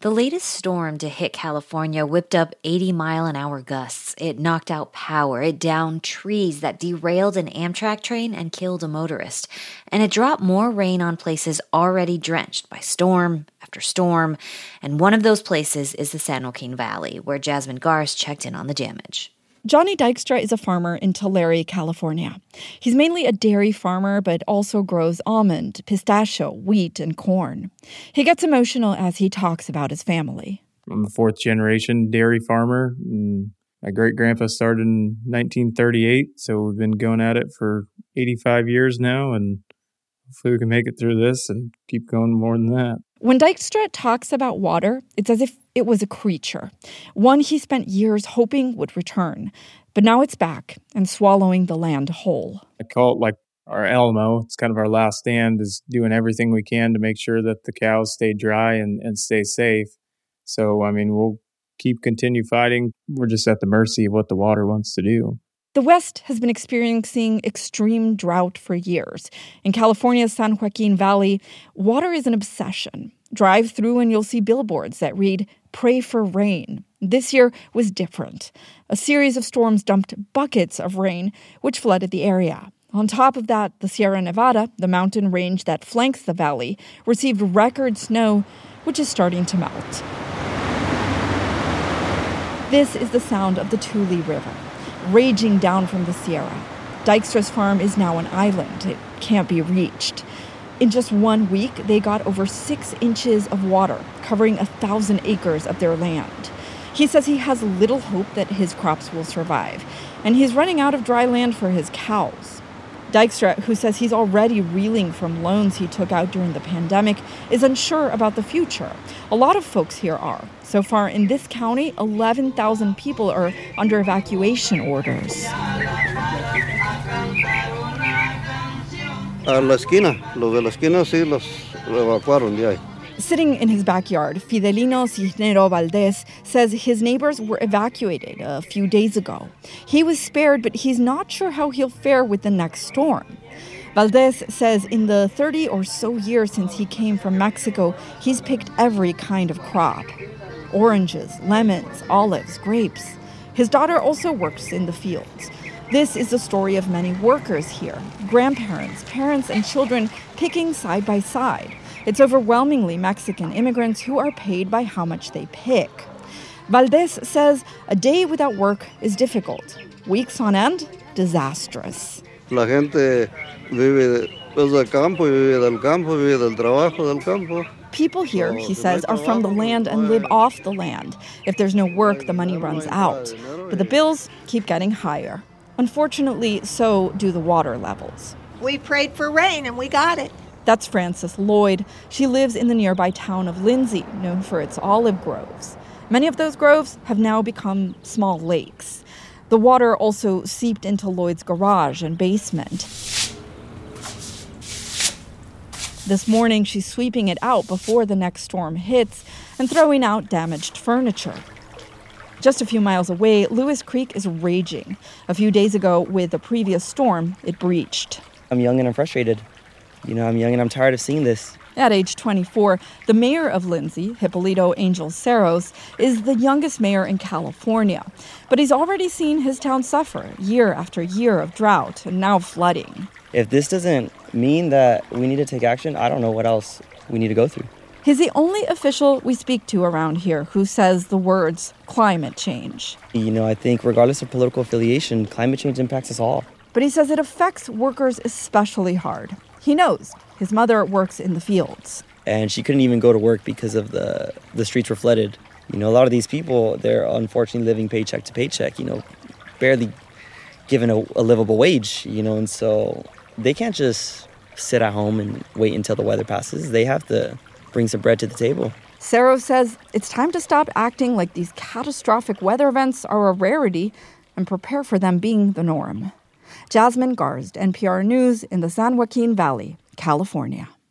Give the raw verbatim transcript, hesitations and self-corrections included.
The latest storm to hit California whipped up eighty-mile-an-hour gusts. It knocked out power. It downed trees that derailed an Amtrak train and killed a motorist. And it dropped more rain on places already drenched by storm after storm. And one of those places is the San Joaquin Valley, where Jasmine Garsd checked in on the damage. Johnny Dykstra is a farmer in Tulare, California. He's mainly a dairy farmer, but also grows almond, pistachio, wheat, and corn. He gets emotional as he talks about his family. I'm a fourth-generation dairy farmer. My great-grandpa started in nineteen thirty-eight, so we've been going at it for eighty-five years now, and hopefully we can make it through this and keep going more than that. When Dykstra talks about water, it's as if it was a creature, one he spent years hoping would return. But now it's back and swallowing the land whole. I call it like our Alamo. It's kind of our last stand, is doing everything we can to make sure that the cows stay dry and, and stay safe. So, I mean, we'll keep continue fighting. We're just at the mercy of what the water wants to do. The West has been experiencing extreme drought for years. In California's San Joaquin Valley, water is an obsession. Drive through and you'll see billboards that read, "Pray for rain." This year was different. A series of storms dumped buckets of rain, which flooded the area. On top of that, the Sierra Nevada, the mountain range that flanks the valley, received record snow, which is starting to melt. This is the sound of the Tule River, raging down from the Sierra. Dykstra's farm is now an island. It can't be reached. In just one week, they got over six inches of water, covering a thousand acres of their land. He says he has little hope that his crops will survive, and he's running out of dry land for his cows. Dykstra, who says he's already reeling from loans he took out during the pandemic, is unsure about the future. A lot of folks here are. So far in this county, eleven thousand people are under evacuation orders. A la esquina, los de la esquina sí los evacuaron de ahí. Sitting in his backyard, Fidelino Cisnero Valdez says his neighbors were evacuated a few days ago. He was spared, but he's not sure how he'll fare with the next storm. Valdez says in the thirty or so years since he came from Mexico, he's picked every kind of crop. Oranges, lemons, olives, grapes. His daughter also works in the fields. This is the story of many workers here, grandparents, parents, and children picking side by side. It's overwhelmingly Mexican immigrants who are paid by how much they pick. Valdez says a day without work is difficult. Weeks on end, disastrous. La gente vive del campo y vive del campo, vive del trabajo del campo. People here, he says, are from the land and live off the land. If there's no work, the money runs out. But the bills keep getting higher. Unfortunately, so do the water levels. We prayed for rain and we got it. That's Frances Lloyd. She lives in the nearby town of Lindsay, known for its olive groves. Many of those groves have now become small lakes. The water also seeped into Lloyd's garage and basement. This morning, she's sweeping it out before the next storm hits and throwing out damaged furniture. Just a few miles away, Lewis Creek is raging. A few days ago, with a previous storm, it breached. I'm young and I'm frustrated. You know, I'm young and I'm tired of seeing this. At age twenty-four, the mayor of Lindsay, Hipólito Angel Cerros, is the youngest mayor in California. But he's already seen his town suffer year after year of drought and now flooding. If this doesn't mean that we need to take action, I don't know what else we need to go through. He's the only official we speak to around here who says the words climate change. You know, I think regardless of political affiliation, climate change impacts us all. But he says it affects workers especially hard. He knows. His mother works in the fields. And she couldn't even go to work because of the, the streets were flooded. You know, a lot of these people, they're unfortunately living paycheck to paycheck, you know, barely given a, a livable wage, you know, and so they can't just sit at home and wait until the weather passes. They have to bring some bread to the table. Cerro says it's time to stop acting like these catastrophic weather events are a rarity and prepare for them being the norm. Jasmine Garsd, N P R News in the San Joaquin Valley, California.